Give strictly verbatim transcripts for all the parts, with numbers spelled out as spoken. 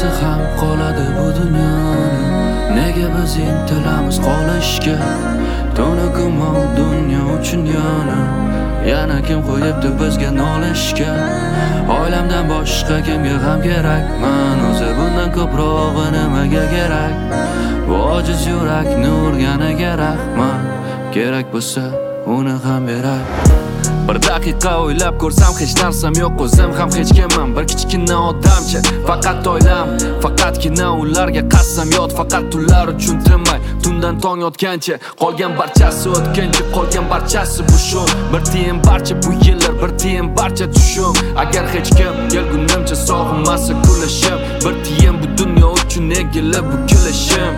Nimasi ham qoladi bu dunyoni, nega biz intilamiz qolishga? Tuni gumon dunyo uchun yana Yana kim qo'yibdi bizga nolishga? Oilamdan boshqa kimga ham kerakman? O'zi bundan ko'prog'i nimaga kerak? Bu ojiz yurakni urganiga rahmat. Kerak bo'lsa uni ham beray. Bir daqiqa o'ylab ko'rsam hech narsam yo'q, o'zim ham hech kimman, bir kichkina odamcha, faqat oilam, faqatgina ularga qasamyod, faqat ular uchun tinmay, tundan tong yotgancha, qolgan barchasi o'tkinchi, qolgan barchasi bu shu, bir tiyin barcha bu yillar, bir tiyin barcha tushum, agar hech kim kelgunimcha sog'inmasa kulishim, bir tiyin bu dunyo uchun egilib bu kulishim.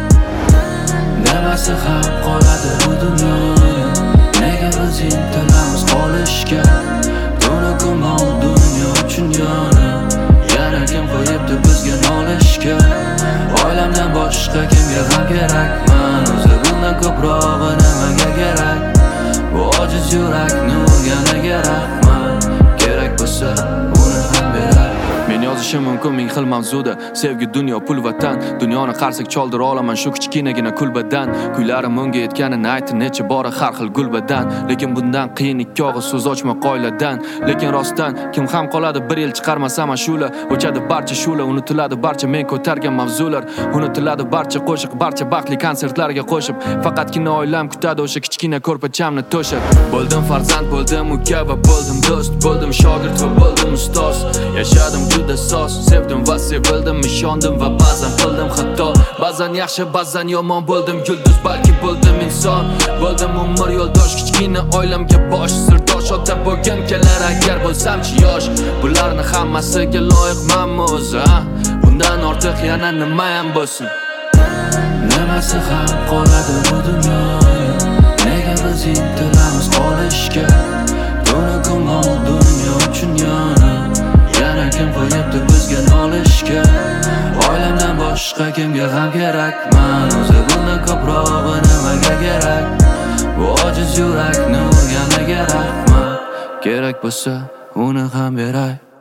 Nimasi ham qoladi bu dunyoni, nega biz intilamiz qolishga? Tuni gumon dunyo uchun yana Yana kim qo'yibdi bizga nolishga? Oilamdan boshqa kimga ham kerakman? O'zi bundan ko'prog'i nimaga kerak? Bu ojiz yurakni urganiga rahmat. Kerak bo'lsa uni ham beray. Men yozishim mumkin ming xil mavzuda, sevgi, dunyo, pul, vatan. Dunyoni qarsak choldira olaman shu kichkinagina kulbadan. Kuylarim unga yetganini aytdi necha bora har xil gulbadan. Lekin bundan qiyin ikki og'iz so'z ochma qoiladan. Lekin rostdan kim ham qoladi bir yil chiqarmasam ashula? O'chadi barcha shular, unutiladi barcha men ko'targan mavzular. Unutiladi barcha qo'shiq, barcha baxtli konsertlarga qo'shib. Faqatgina oilam kutadi o'sha kichkina ko'rpachamni to'shib. Bo'ldim farzand, bo'ldim uka va bo'ldim do'st, bo'ldim shogird va bo'ldim ustoz. Yashadim juda soz, sevdim va sevildim, ishondim va ba'zan qildim xato. Ba'zan yaxshi, ba'zan yomon bo'ldim, yulduz balki bo'ldim inson. Bo'ldim umr yo'ldosh, kichkina oilamga bosh, sirdosh ota bo'lgim kelar agar bo'lsamchi yosh. Bularni hammasiga loyiqmanmi o'zi? Bundan ortiq yana nima ham bo'lsin? Nimasi ham qoladi bu dunyoni, nega biz intilamiz qolishga? Tuni gumon dunyo uchun yana Yana kim qo'yibdi bizga nolishga? Oilamdan boshqa kimga ham kerakman? O'zi bundan ko'prog'i nimaga kerak? Bu ojiz yurakni urganiga rahmat. Kerak bo'lsa uni ham beray.